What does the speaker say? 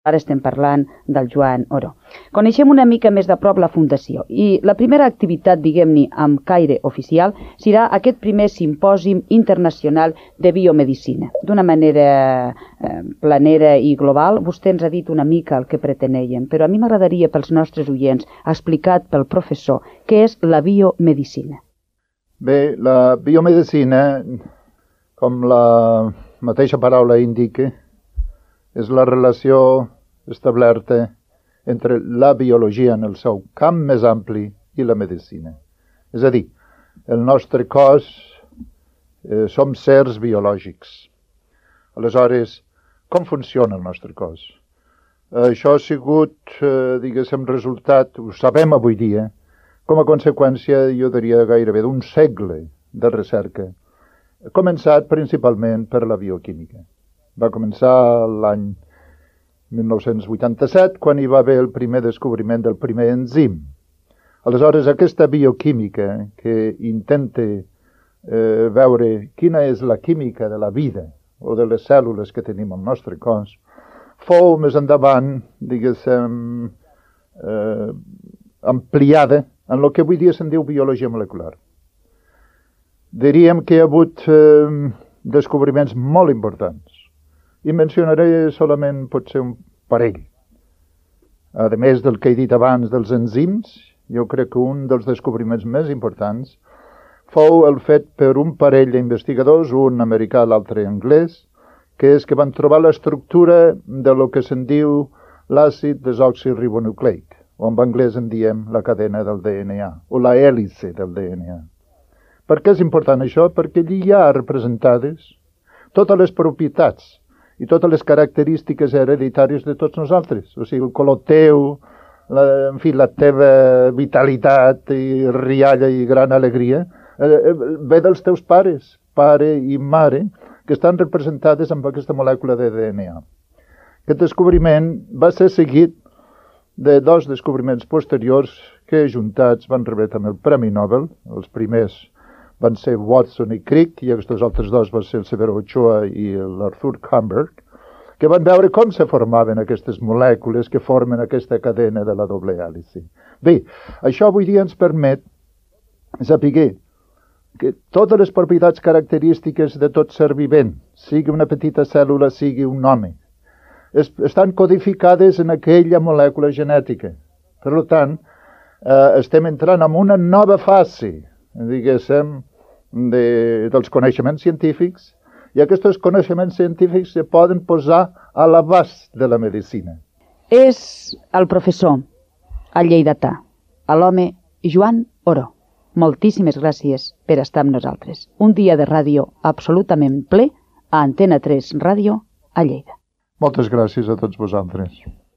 Ara estem parlant del Joan Oró. Coneixem una mica més de prop la Fundació i la primera activitat, diguem-ne, amb caire oficial serà aquest primer simpòsium internacional de biomedicina. D'una manera planera i global, vostè ens ha dit una mica el que preteníem, però a mi m'agradaria pels nostres oients, explicat pel professor, què és la biomedicina. Bé, la biomedicina, com la mateixa paraula indica, és la relació establerta entre la biologia en el seu camp més ampli i la medicina. És a dir, el nostre cos som sers biològics. Aleshores, com funciona el nostre cos? Això ha sigut, diguéssim, resultat, ho sabem avui dia, com a conseqüència, jo diria, gairebé d'un segle de recerca, començat principalment per la bioquímica. Va començar l'any 1987, quan hi va haver el primer descobriment del primer enzim. Aleshores, aquesta bioquímica que intenta veure quina és la química de la vida o de les cèl·lules que tenim al nostre cos, fou més endavant, diguéssim, ampliada en el que avui dia se'n diu biologia molecular. Diríem que hi ha hagut descobriments molt importants. I mencionaré solament potser un parell. A més del que he dit abans dels enzims, jo crec que un dels descobriments més importants fou el fet per un parell d'investigadors, un americà i l'altre anglès, que és que van trobar l'estructura de lo que se'n diu l'àcid desoxirribonucleic, o en anglès en diem la cadena del DNA, o la hèlice del DNA. Per què és important això? Perquè allí hi ha representades totes les propietats i totes les característiques hereditàries de tots nosaltres. O sigui, el color teu, la teva vitalitat i rialla i gran alegria, ve dels teus pares, pare i mare, que estan representades amb aquesta molècula de DNA. Aquest descobriment va ser seguit de dos descobriments posteriors que, juntats, van rebre també el Premi Nobel. Els primers van ser Watson i Crick, i aquests altres dos van ser el Severo Ochoa i l'Arthur Kumberg, que van veure com se formaven aquestes molècules que formen aquesta cadena de la doble hèlice. Bé, això avui dia ens permet saber que totes les propietats característiques de tot ser vivent, sigui una petita cèl·lula, sigui un home, estan codificades en aquella molècula genètica. Per tant, estem entrant en una nova fase, diguéssim, dels coneixements científics, i aquests coneixements científics se poden posar a l'abast de la medicina. És el professor, el lleidatà, l'home Joan Oró. Moltíssimes gràcies per estar amb nosaltres. Un dia de ràdio absolutament ple a Antena 3 Ràdio a Lleida. Moltes gràcies a tots vosaltres.